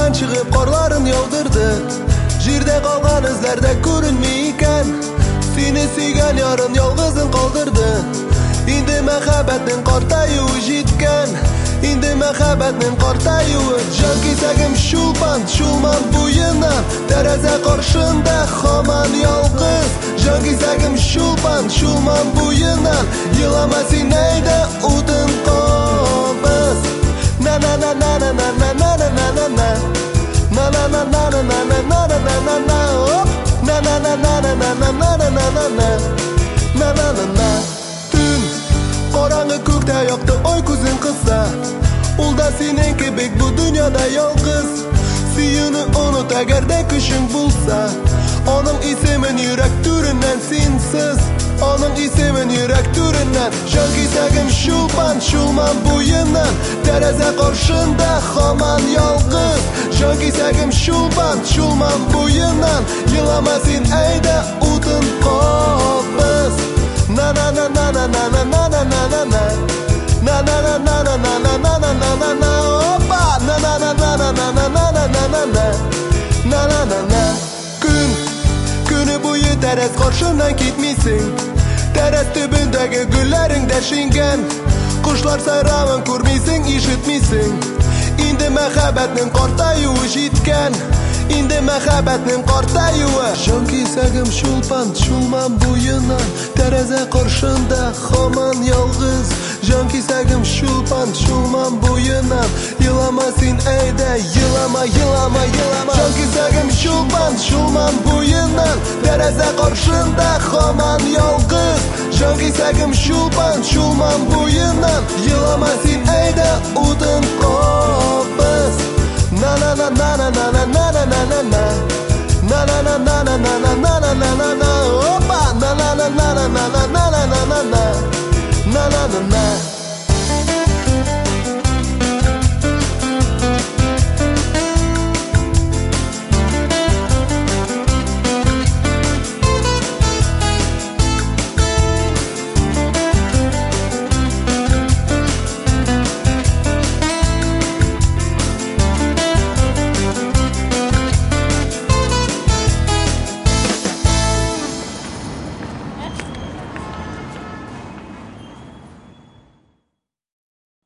Ишектен чыгып карларын яудырды. Жирде калган изләрдә күренми икән. Сине сөйгән ярын ялгызын калдырды. Инде мәхәббәтнең картаюы җиткән. Инде мәхәббәтнең картаюы. Җан кисәгем шулпан, шулман буеннан. Тәрәзә каршында һаман ялгыз. Җан кисәгем шулпан, шулман буеннан. Елама син әйдә утын кабыз. На на на на на на на на на на на. На на на на на на на на на на на на. На на на на на на на на на на на на. На на на на. Tün Караңгы күктә якты ай күзен кыса. Ул да синең кебек бу дөньяда ялгыз. Сөюне унут әгәр дә көчең булса. Аның исемен йөрәк түреннән синсез. Аның исемен йөрәк түреннән. Җан кисәгем шулпан, шулман буеннан. Тәрәзә каршында һаман ялгыз. Җан кисәгем шулпан, шулман буеннан. Елама син әйдә утын кабыз. На на на на на на на на на на на на. На на на на на на на на на на на на. Опа! На на на на на на на на на на на на. На на на на. Көне буе тәрәз каршыннан китмисең. Тәрәз төбендәге гөлләрең дәшингән. Кошлар сайравын күрмисең, ишетмисең. Инде мәхәббәтнең картаюы җиткән. Инде мәхәббәтнең картаюы. Җан кисәгем шулпан, шулман буеннан. Тәрәзә каршында һаман ялгыз. Җан кисәгем шулпан, шулман буеннан. Елама син әйдә, елама, елама, елама. Җан кисәгем шулпан, шулман буеннан. Тәрәзә каршында һаман ялгыз. Җан кисәгем шулпан, шулман буеннан. Елама син әйдә утын кабыз.